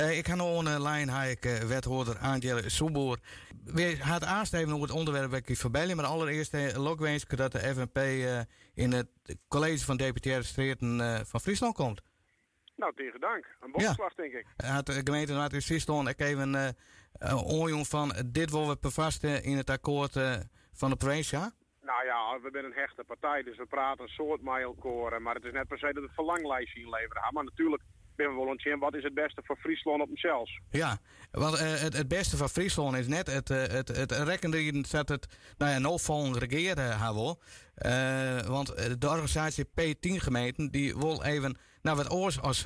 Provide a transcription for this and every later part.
Ik ga nog online wethouder Angela Soeboer. We gaan aansteven over het onderwerp waar ik verbellen. Maar allereerst wensen dat de FNP in het college van deputaire streten van Friesland komt. Nou, tegen dank. Een bokslag, denk ik. De gemeente Raad in Friesland ik even onjong van dit willen we bevasten in het akkoord van de provincie. Nou ja, we zijn een hechte partij, dus we praten een soort mijlkoren. Maar het is net per se dat het verlanglijstje inleveren. Maar natuurlijk ben we wel ontzettend wat is het beste voor Friesland op zichzelf. Ja, want het beste van Friesland is net het rekken dat het nou volgende regeren hebben. Want de organisatie P10 gemeenten die wil even wat oors als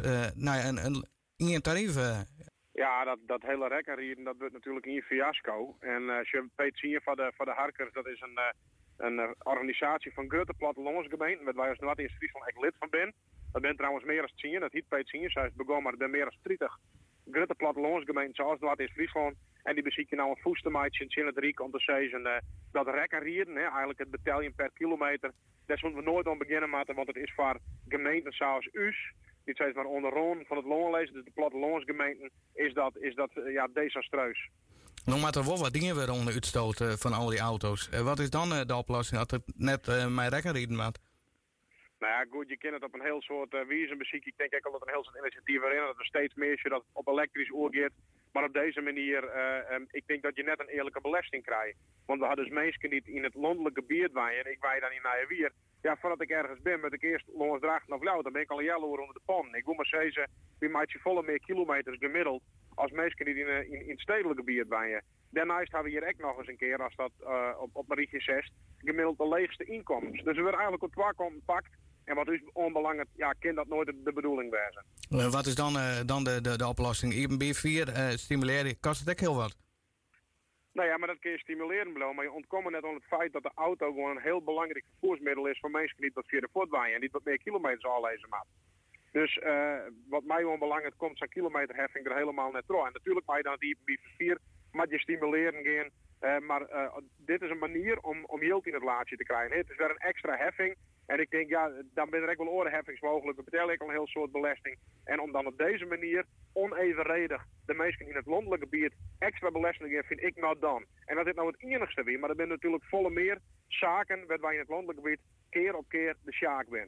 een tarief. Ja, dat hele rekkenrieden dat wordt natuurlijk een fiasco. En als je P10 voor de Harkers, dat is een organisatie van grote plattelandsgemeenten, waar wij als Noord-Eerst Friesland echt lid van zijn. Dat bent trouwens meer dan 10, dat heet P10, zij is begonnen, maar er zijn meer dan 30 grote plattelandsgemeenten zoals Noord-Eerst Friesland. En die bezieken nou een voestermaatje in het Riek om te zeggen dat rekkenrieden, eigenlijk het betalje per kilometer, daar moeten we nooit aan beginnen maken, want het is voor gemeenten zoals us, dit zijn maar onder van het loonlezen, dus de plattelandsgemeenten, is dat desastreus. Nog maar er wel wat dingen weer onder uitstoten van al die auto's. Wat is dan de oplossing als het net mijn rekkenrieden maakt? Nou ja, goed, je kent het op een heel soort wijze muziek. Ik denk ook al dat een heel soort initiatieven erin dat er steeds meer dat op elektrisch oorgeeft. Maar op deze manier, ik denk dat je net een eerlijke belasting krijgt. Want we hadden dus mensen die in het landelijke gebied waaien. Ik waai dan in Nijenwier. Ja, voordat ik ergens ben, moet ik eerst langs Drachten of Ljouwert. Dan ben ik al een jaar onder de pan. Ik wil maar zeggen, wie maakt je volle meer kilometers gemiddeld als mensen die in het stedelijke gebied waaien. Daarnaast hebben we hier ook nog eens een keer, als dat op Marietje 6, gemiddeld de leegste inkomens. Dus we worden eigenlijk op twee kanten gepakt. En wat is onbelangrijk, kan dat nooit de bedoeling wezen. Wat is dan de oplossing? IB4 stimuleren, kost het ook heel wat? Nou ja, maar dat kun je stimuleren, maar je ontkomt net aan het feit dat de auto gewoon een heel belangrijk vervoersmiddel is voor mensen die wat via de voet waaien en die wat meer kilometers aanlezen maken. Dus wat mij onbelangrijk komt, zijn kilometerheffing er helemaal net door. En natuurlijk mag je dan die IB4 maar je stimuleren gaan. Maar dit is een manier om yield in het laadje te krijgen. Het is weer een extra heffing. En ik denk, ja, dan ben er ook wel orenheffingsmogelijk. Dan betaal ik al een heel soort belasting. En om dan op deze manier onevenredig de mensen in het landelijke gebied extra belasting geven, vind ik nou dan. En dat is nou het enigste weer. Maar er zijn natuurlijk volle meer zaken waar wij in het landelijke gebied keer op keer de sjaak zijn.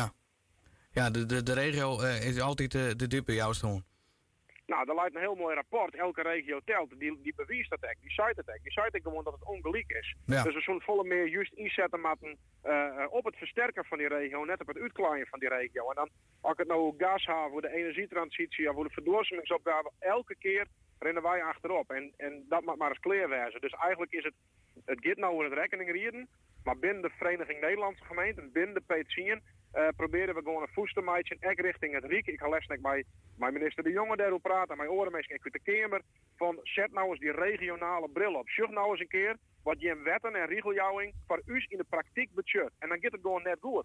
Ja, de regio is altijd de dupe jouw stoel. Nou, daar lijkt een heel mooi rapport. Elke regio telt. Die bewijst dat echt. Die zei het echt. Die zei het gewoon dat het ongelijk is. Ja. Dus we zullen volle meer juist inzetten met op het versterken van die regio. Net op het uitklaaien van die regio. En dan, als ik het nou gas heb voor de energietransitie of voor de verduurzamingsopgave, elke keer rennen wij achterop. En dat mag maar eens clear wezen. Dus eigenlijk is het gaat nou in het rekeningrieden. Maar binnen de Vereniging Nederlandse Gemeenten, binnen de P10, proberen we gewoon een voestermaatje ook richting het Riek. Ik ga leselijk bij minister De Jonge daarover praten, mijn orenmeester ik uit de Kamer, van zet nou eens die regionale bril op. Zeg nou eens een keer wat je in wetten en regeljouwing voor u in de praktijk budget. En dan gaat het gewoon net goed.